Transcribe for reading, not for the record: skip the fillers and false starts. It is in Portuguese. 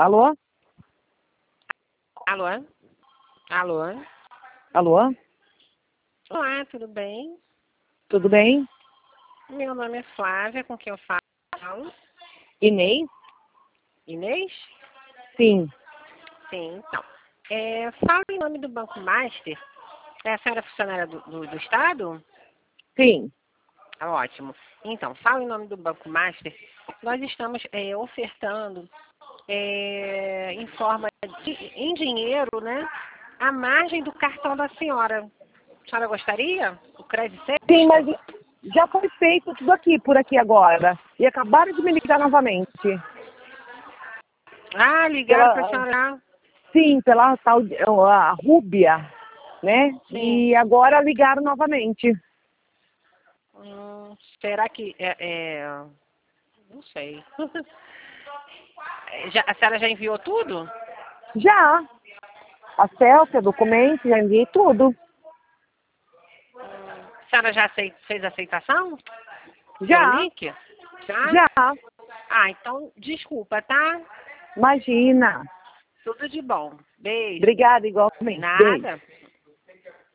Alô? Alô? Alô? Alô? Olá, tudo bem? Tudo bem? Meu nome é Flávia, com quem eu falo? Inês? Inês? Sim. Sim, então. Fala em nome do Banco Master. A senhora é funcionária do Estado? Sim. Ótimo. Então, fala em nome do Banco Master. Nós estamos ofertando em forma em dinheiro, né? A margem do cartão da senhora. A senhora gostaria? O crédito Sim, mas sexta? já foi feito tudo aqui, por aqui agora. E acabaram de me ligar novamente. Ah, ligaram para a Pela, senhora. sim, pela tal, a Rúbia, né? Sim. E agora ligaram novamente. Será que não sei. A senhora já enviou tudo? Já. A selfie, o documento, já enviei tudo. A senhora já fez a aceitação? Pelo Já. link? Já? Já. Ah, então desculpa, tá? Imagina. Tudo de bom. Beijo. Obrigada igualmente. Beijo. Nada.